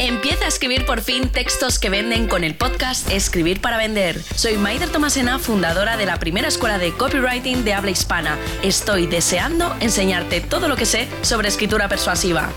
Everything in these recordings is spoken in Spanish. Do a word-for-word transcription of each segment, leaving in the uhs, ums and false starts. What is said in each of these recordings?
Empieza a escribir por fin textos que venden con el podcast Escribir para Vender. Soy Maider Tomasena, fundadora de la primera escuela de copywriting de habla hispana. Estoy deseando enseñarte todo lo que sé sobre escritura persuasiva.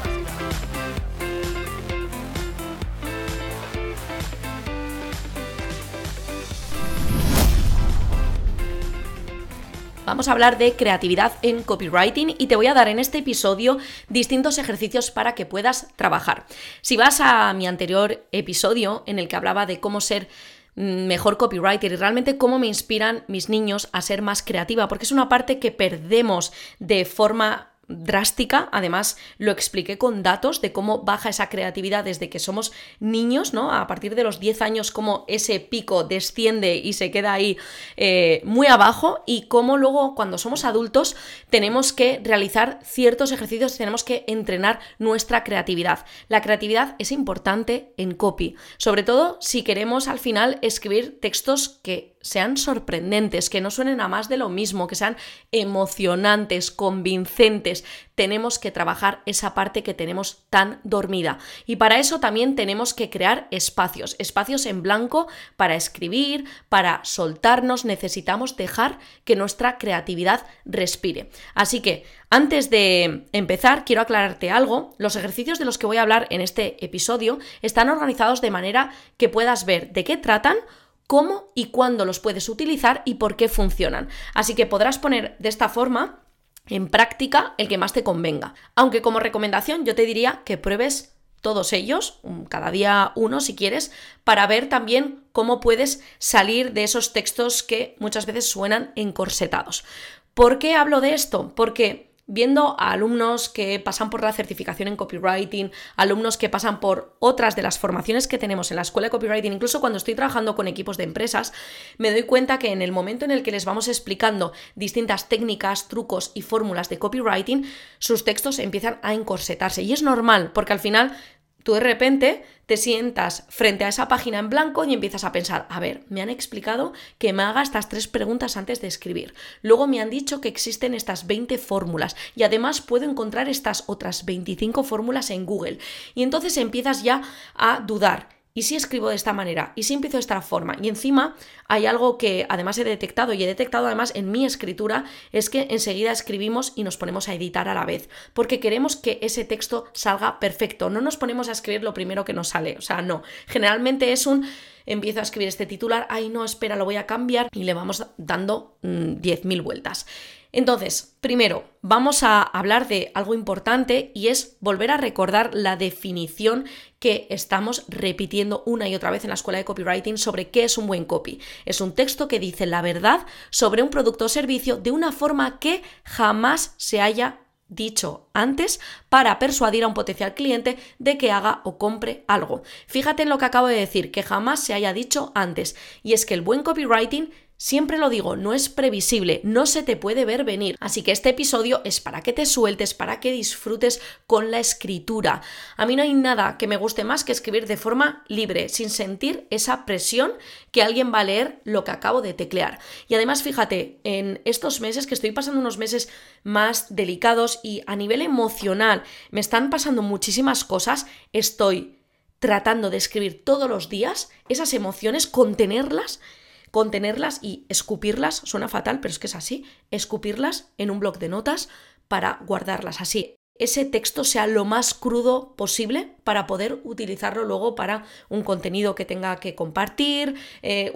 Vamos a hablar de creatividad en copywriting y te voy a dar en este episodio distintos ejercicios para que puedas trabajar. Si vas a mi anterior episodio en el que hablaba de cómo ser mejor copywriter y realmente cómo me inspiran mis niños a ser más creativa, porque es una parte que perdemos de forma drástica. Además lo expliqué con datos de cómo baja esa creatividad desde que somos niños, ¿no? A partir de los diez años, cómo ese pico desciende y se queda ahí eh, muy abajo, y cómo luego cuando somos adultos tenemos que realizar ciertos ejercicios, tenemos que entrenar nuestra creatividad. La creatividad es importante en copy, sobre todo si queremos al final escribir textos que sean sorprendentes, que no suenen a más de lo mismo, que sean emocionantes, convincentes. Tenemos que trabajar esa parte que tenemos tan dormida. Y para eso también tenemos que crear espacios, espacios en blanco para escribir, para soltarnos. Necesitamos dejar que nuestra creatividad respire. Así que, antes de empezar, quiero aclararte algo. Los ejercicios de los que voy a hablar en este episodio están organizados de manera que puedas ver de qué tratan, cómo y cuándo los puedes utilizar y por qué funcionan. Así que podrás poner de esta forma en práctica el que más te convenga. Aunque como recomendación yo te diría que pruebes todos ellos, cada día uno si quieres, para ver también cómo puedes salir de esos textos que muchas veces suenan encorsetados. ¿Por qué hablo de esto? Porque viendo a alumnos que pasan por la certificación en copywriting, alumnos que pasan por otras de las formaciones que tenemos en la escuela de copywriting, incluso cuando estoy trabajando con equipos de empresas, me doy cuenta que en el momento en el que les vamos explicando distintas técnicas, trucos y fórmulas de copywriting, sus textos empiezan a encorsetarse. Y es normal, porque al final tú de repente te sientas frente a esa página en blanco y empiezas a pensar, a ver, me han explicado que me haga estas tres preguntas antes de escribir. Luego me han dicho que existen estas veinte fórmulas y además puedo encontrar estas otras veinticinco fórmulas en Google. Y entonces empiezas ya a dudar. ¿Y si escribo de esta manera? ¿Y si empiezo de esta forma? Y encima hay algo que además he detectado, y he detectado además en mi escritura, es que enseguida escribimos y nos ponemos a editar a la vez, porque queremos que ese texto salga perfecto. No nos ponemos a escribir lo primero que nos sale, o sea, no. Generalmente es un... empiezo a escribir este titular, ay no, espera, lo voy a cambiar, y le vamos dando mmm, diez mil vueltas. Entonces, primero, vamos a hablar de algo importante y es volver a recordar la definición que estamos repitiendo una y otra vez en la escuela de copywriting sobre qué es un buen copy. Es un texto que dice la verdad sobre un producto o servicio de una forma que jamás se haya dicho antes para persuadir a un potencial cliente de que haga o compre algo. Fíjate en lo que acabo de decir, que jamás se haya dicho antes. Y es que el buen copywriting, siempre lo digo, no es previsible, no se te puede ver venir. Así que este episodio es para que te sueltes, para que disfrutes con la escritura. A mí no hay nada que me guste más que escribir de forma libre, sin sentir esa presión que alguien va a leer lo que acabo de teclear. Y además, fíjate, en estos meses, que estoy pasando unos meses más delicados y a nivel emocional me están pasando muchísimas cosas, estoy tratando de escribir todos los días esas emociones, contenerlas, contenerlas y escupirlas, suena fatal, pero es que es así, escupirlas en un bloc de notas para guardarlas así. Ese texto sea lo más crudo posible para poder utilizarlo luego para un contenido que tenga que compartir, eh,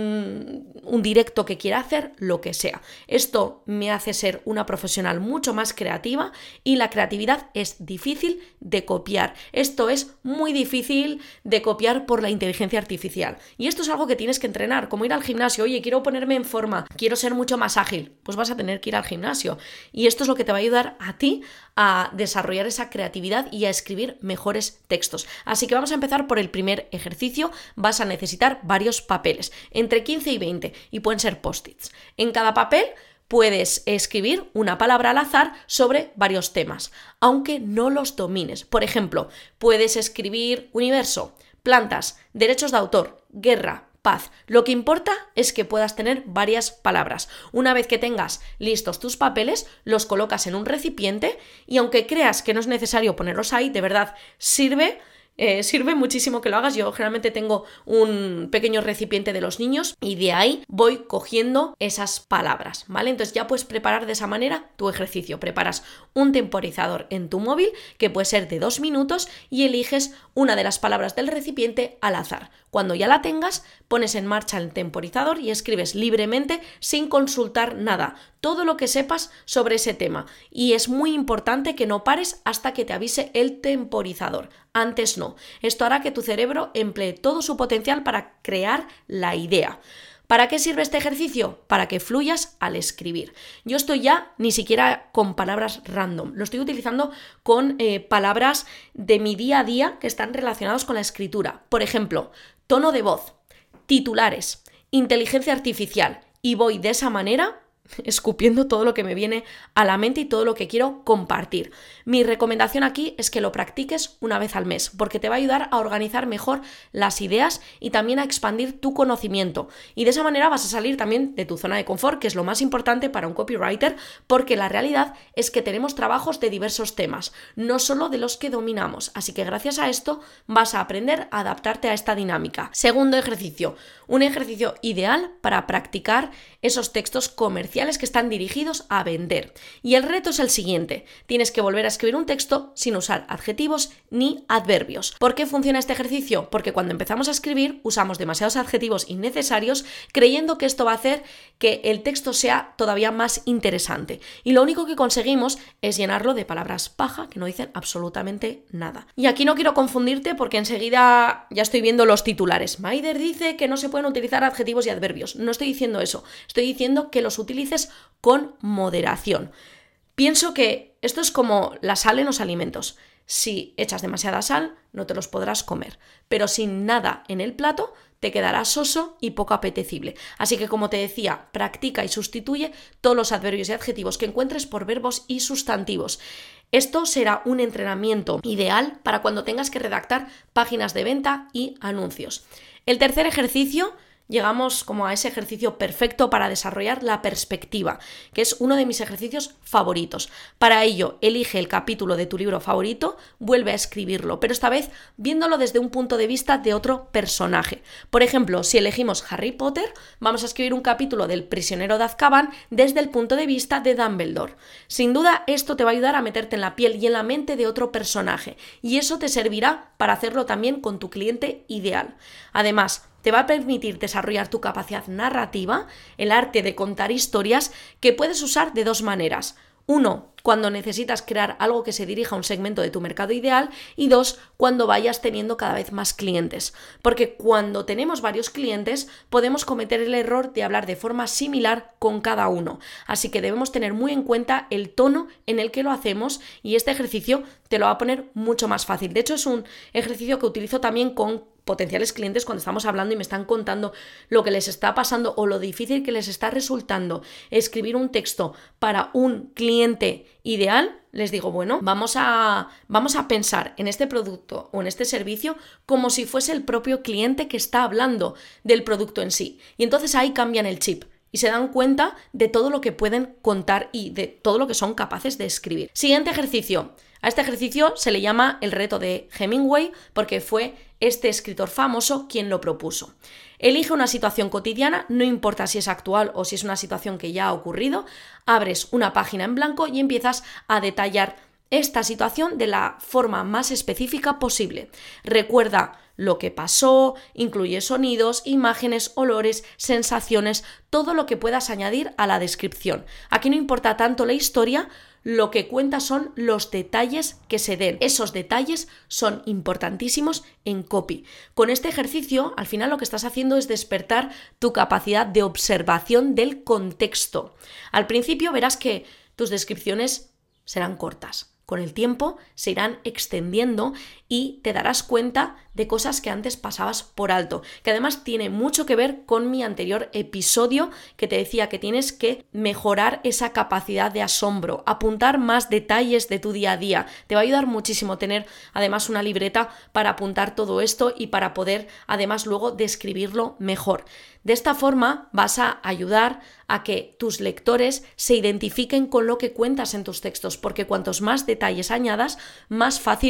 un, un directo que quiera hacer, lo que sea. Esto me hace ser una profesional mucho más creativa, y la creatividad es difícil de copiar. Esto es muy difícil de copiar por la inteligencia artificial. Y esto es algo que tienes que entrenar, como ir al gimnasio. Oye, quiero ponerme en forma, quiero ser mucho más ágil. Pues vas a tener que ir al gimnasio. Y esto es lo que te va a ayudar a ti a desarrollar esa creatividad y a escribir mejores textos. Así que vamos a empezar por el primer ejercicio. Vas a necesitar varios papeles, entre quince y veinte, y pueden ser post-its. En cada papel puedes escribir una palabra al azar sobre varios temas, aunque no los domines. Por ejemplo, puedes escribir universo, plantas, derechos de autor, guerra, paz. Lo que importa es que puedas tener varias palabras. Una vez que tengas listos tus papeles, los colocas en un recipiente, y aunque creas que no es necesario ponerlos ahí, de verdad sirve Eh, sirve muchísimo que lo hagas. Yo generalmente tengo un pequeño recipiente de los niños y de ahí voy cogiendo esas palabras, ¿vale? Entonces ya puedes preparar de esa manera tu ejercicio. Preparas un temporizador en tu móvil que puede ser de dos minutos y eliges una de las palabras del recipiente al azar. Cuando ya la tengas, pones en marcha el temporizador y escribes libremente sin consultar nada, todo lo que sepas sobre ese tema. Y es muy importante que no pares hasta que te avise el temporizador. Antes no. Esto hará que tu cerebro emplee todo su potencial para crear la idea. ¿Para qué sirve este ejercicio? Para que fluyas al escribir. Yo estoy ya ni siquiera con palabras random, lo estoy utilizando con eh, palabras de mi día a día que están relacionados con la escritura. Por ejemplo, tono de voz, titulares, inteligencia artificial, y voy de esa manera escupiendo todo lo que me viene a la mente y todo lo que quiero compartir. Mi recomendación aquí es que lo practiques una vez al mes, porque te va a ayudar a organizar mejor las ideas y también a expandir tu conocimiento. Y de esa manera vas a salir también de tu zona de confort, que es lo más importante para un copywriter, porque la realidad es que tenemos trabajos de diversos temas, no solo de los que dominamos. Así que gracias a esto vas a aprender a adaptarte a esta dinámica. Segundo ejercicio, un ejercicio ideal para practicar esos textos comerciales que están dirigidos a vender. Y el reto es el siguiente: tienes que volver a escribir un texto sin usar adjetivos ni adverbios. ¿Por qué funciona este ejercicio? Porque cuando empezamos a escribir usamos demasiados adjetivos innecesarios creyendo que esto va a hacer que el texto sea todavía más interesante. Y lo único que conseguimos es llenarlo de palabras paja que no dicen absolutamente nada. Y aquí no quiero confundirte porque enseguida ya estoy viendo los titulares. Maider dice que no se pueden utilizar adjetivos y adverbios. No estoy diciendo eso. Estoy diciendo que los utilices con moderación. Pienso que esto es como la sal en los alimentos. Si echas demasiada sal, no te los podrás comer, pero sin nada en el plato te quedará soso y poco apetecible. Así que, como te decía, practica y sustituye todos los adverbios y adjetivos que encuentres por verbos y sustantivos. Esto será un entrenamiento ideal para cuando tengas que redactar páginas de venta y anuncios. El tercer ejercicio, llegamos como a ese ejercicio perfecto para desarrollar la perspectiva, que es uno de mis ejercicios favoritos. Para ello, elige el capítulo de tu libro favorito, vuelve a escribirlo, pero esta vez viéndolo desde un punto de vista de otro personaje. Por ejemplo, si elegimos Harry Potter, vamos a escribir un capítulo del prisionero de Azkaban desde el punto de vista de Dumbledore. Sin duda, esto te va a ayudar a meterte en la piel y en la mente de otro personaje, y eso te servirá para hacerlo también con tu cliente ideal. Además, te va a permitir desarrollar tu capacidad narrativa, el arte de contar historias, que puedes usar de dos maneras. Uno, cuando necesitas crear algo que se dirija a un segmento de tu mercado ideal, y dos, cuando vayas teniendo cada vez más clientes. Porque cuando tenemos varios clientes podemos cometer el error de hablar de forma similar con cada uno. Así que debemos tener muy en cuenta el tono en el que lo hacemos, y este ejercicio te lo va a poner mucho más fácil. De hecho, es un ejercicio que utilizo también con potenciales clientes cuando estamos hablando y me están contando lo que les está pasando o lo difícil que les está resultando escribir un texto para un cliente ideal. Les digo, bueno, vamos a, vamos a pensar en este producto o en este servicio como si fuese el propio cliente que está hablando del producto en sí. Y entonces ahí cambian el chip y se dan cuenta de todo lo que pueden contar y de todo lo que son capaces de escribir. Siguiente ejercicio. A este ejercicio se le llama el reto de Hemingway porque fue este escritor famoso quien lo propuso. Elige una situación cotidiana, no importa si es actual o si es una situación que ya ha ocurrido, abres una página en blanco y empiezas a detallar esta situación de la forma más específica posible. Recuerda lo que pasó, incluye sonidos, imágenes, olores, sensaciones, todo lo que puedas añadir a la descripción. Aquí no importa tanto la historia, lo que cuenta son los detalles que se den. Esos detalles son importantísimos en copy. Con este ejercicio, al final lo que estás haciendo es despertar tu capacidad de observación del contexto. Al principio verás que tus descripciones serán cortas. Con el tiempo se irán extendiendo y te darás cuenta de cosas que antes pasabas por alto, que además tiene mucho que ver con mi anterior episodio que te decía que tienes que mejorar esa capacidad de asombro, apuntar más detalles de tu día a día. Te va a ayudar muchísimo tener además una libreta para apuntar todo esto y para poder además luego describirlo mejor. De esta forma vas a ayudar a que tus lectores se identifiquen con lo que cuentas en tus textos, porque cuantos más detalles añadas, más fácil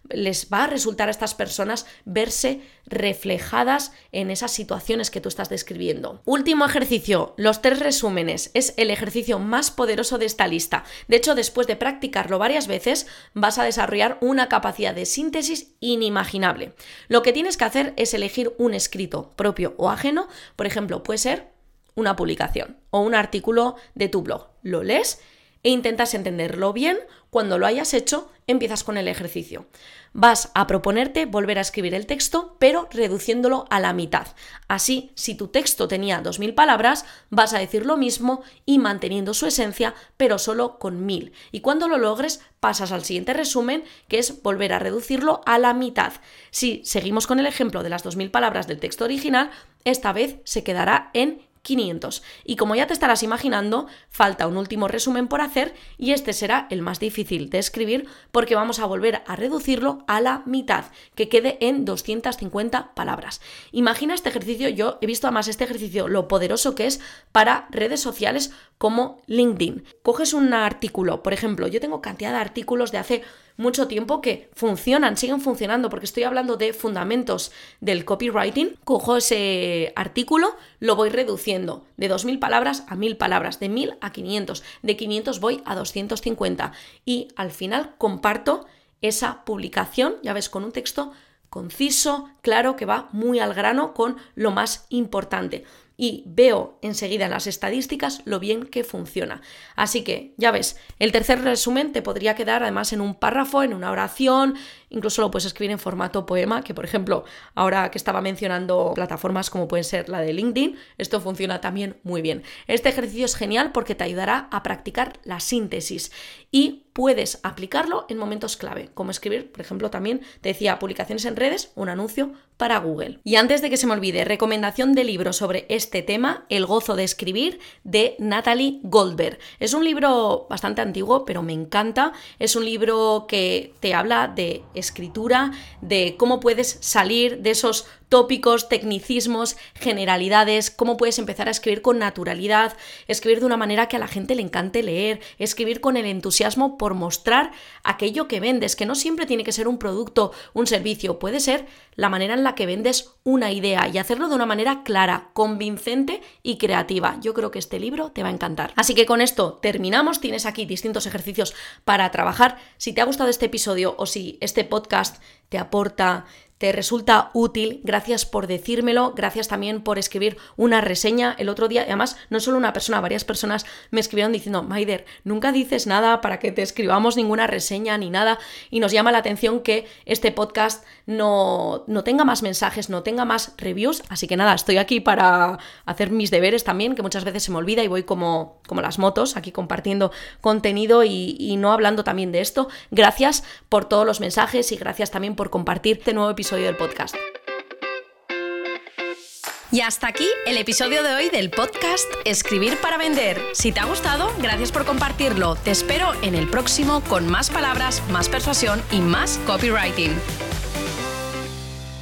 les va a resultar a estas personas verse reflejadas en esas situaciones que tú estás describiendo. Último ejercicio, los tres resúmenes. Es el ejercicio más poderoso de esta lista. De hecho, después de practicarlo varias veces, vas a desarrollar una capacidad de síntesis inimaginable. Lo que tienes que hacer es elegir un escrito propio o ajeno. Por ejemplo, puede ser una publicación o un artículo de tu blog. Lo lees e intentas entenderlo bien. Cuando lo hayas hecho, empiezas con el ejercicio. Vas a proponerte volver a escribir el texto, pero reduciéndolo a la mitad. Así, si tu texto tenía dos mil palabras, vas a decir lo mismo y manteniendo su esencia, pero solo con mil. Y cuando lo logres, pasas al siguiente resumen, que es volver a reducirlo a la mitad. Si seguimos con el ejemplo de las dos mil palabras del texto original, esta vez se quedará en quinientos. Y como ya te estarás imaginando, falta un último resumen por hacer y este será el más difícil de escribir porque vamos a volver a reducirlo a la mitad, que quede en doscientas cincuenta palabras. Imagina este ejercicio, yo he visto además este ejercicio lo poderoso que es para redes sociales como LinkedIn. Coges un artículo, por ejemplo, yo tengo cantidad de artículos de hace mucho tiempo que funcionan, siguen funcionando, porque estoy hablando de fundamentos del copywriting. Cojo ese artículo, lo voy reduciendo de dos mil palabras a mil palabras, de mil a quinientos, de quinientos voy a doscientos cincuenta y al final comparto esa publicación, ya ves, con un texto conciso, claro, que va muy al grano con lo más importante. Y veo enseguida en las estadísticas lo bien que funciona. Así que, ya ves, el tercer resumen te podría quedar además en un párrafo, en una oración, incluso lo puedes escribir en formato poema, que por ejemplo, ahora que estaba mencionando plataformas como pueden ser la de LinkedIn, esto funciona también muy bien. Este ejercicio es genial porque te ayudará a practicar la síntesis y puedes aplicarlo en momentos clave, como escribir, por ejemplo, también te decía publicaciones en redes, un anuncio para Google. Y antes de que se me olvide, recomendación de libro sobre este tema, El gozo de escribir, de Natalie Goldberg. Es un libro bastante antiguo, pero me encanta. Es un libro que te habla de escritura, de cómo puedes salir de esos tópicos, tecnicismos, generalidades, cómo puedes empezar a escribir con naturalidad, escribir de una manera que a la gente le encante leer, escribir con el entusiasmo por mostrar aquello que vendes, que no siempre tiene que ser un producto, un servicio, puede ser la manera en la que vendes una idea y hacerlo de una manera clara, convincente y creativa. Yo creo que este libro te va a encantar. Así que con esto terminamos, tienes aquí distintos ejercicios para trabajar. Si te ha gustado este episodio o si este podcast te aporta, te resulta útil, gracias por decírmelo, gracias también por escribir una reseña el otro día. Además, no solo una persona, varias personas me escribieron diciendo: Maider, nunca dices nada para que te escribamos ninguna reseña ni nada, y nos llama la atención que este podcast no, no tenga más mensajes, no tenga más reviews, así que nada, estoy aquí para hacer mis deberes también, que muchas veces se me olvida y voy como, como las motos, aquí compartiendo contenido y, y no hablando también de esto. Gracias por todos los mensajes y gracias también por compartir este nuevo episodio del podcast. Y hasta aquí el episodio de hoy del podcast Escribir para Vender. Si te ha gustado, gracias por compartirlo. Te espero en el próximo con más palabras, más persuasión y más copywriting.